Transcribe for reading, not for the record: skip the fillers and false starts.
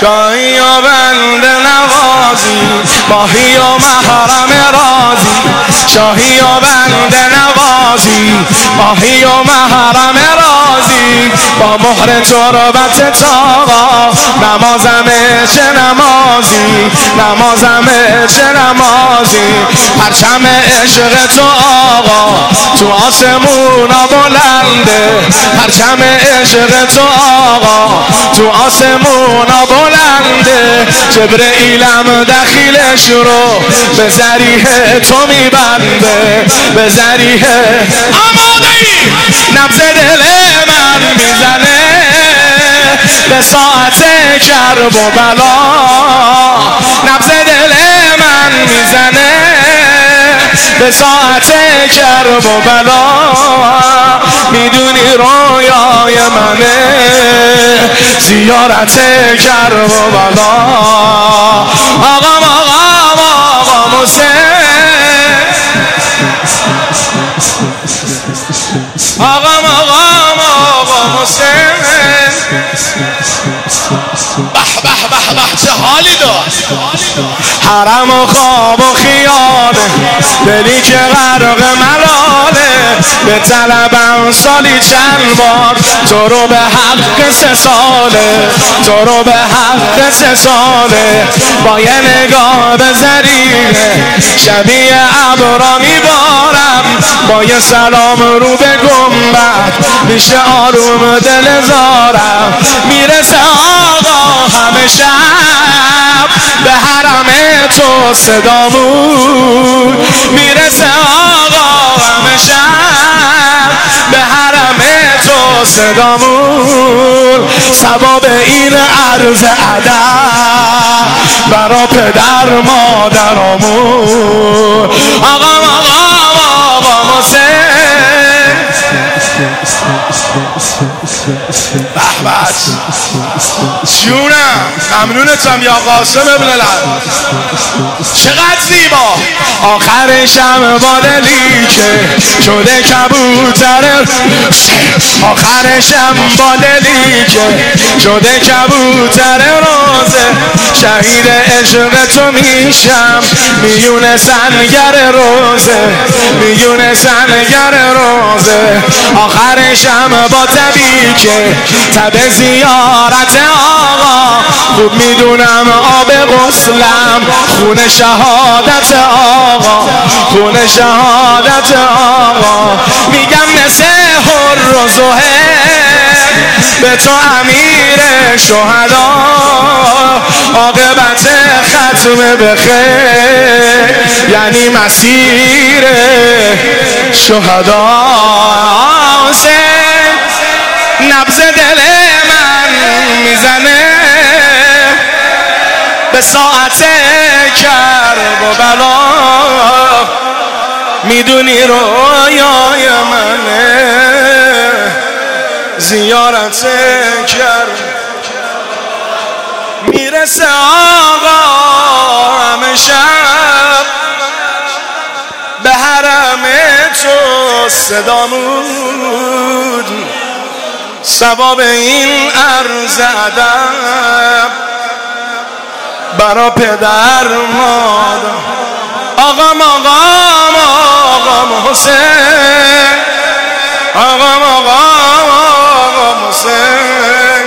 شاهی و بند نوازی ماهی و محرم رازی شاهی و بند نوازی ماهی و محرم رازی با مهر تربت تاقا نمازم چه نمازی نمازم چه نمازی پرچم عشق تو آقا تو آسمونا بلنده پرچم عشق تو آقا تو آسمونا بلنده جبرئیلم دخیلش رو به ذریح تو میبنده به ذریح آماده ای نبض دل من میزنه به ساعت کرب و بلا نبض دل من میزنه به ساعت کرب و بلا میدونی رویای منه زیارت کرب و بلا آقام آقام آقام حسین آقام آقام آقام حسین به به به به چه حالی داشت حرم و خواب و خیاله دلی که غرق ملاله به طلبم سالی چند بار تو رو به حق 3 ساله تو رو به حق 3 ساله با یه نگاه به ذریعه شبیه ابرا میبارم با یه سلام رو به گنبد میشه آروم دل زارم میرسه آقا همه شب به حرم تو صدامون میرسه آقا همه شب به حرم تو صدامون ثواب این عرض ادب برا پدر مادرامون آقام آقام آقام حسین بحبت جونم ممنونتم یا قاسم ابن العلا چقدر زیبا آخرشم با دلی که شده کبوتر آخرشم با دلی که شده کبوتر روزه شهید عشق تو میشم میون سنگر روزه میون سنگر روزه آخرشم با تبی که تب زیارت آقا خوب میدونم آب غسلم خون شهادت آقا خون شهادت آقا میگم مثل حر و زهر به تو امیر شهدا عاقبت ختم بخیر یعنی مسیر شهدا نبض دل من میزنه به ساعت کرب و بلا میدونی رویای منه زیارت کرب میرسه آقا همه شب به حرم تو صدامون ثواب این عرض ادب برا پدر مادر آقام آقام آقام حسین آقام آقام آقام حسین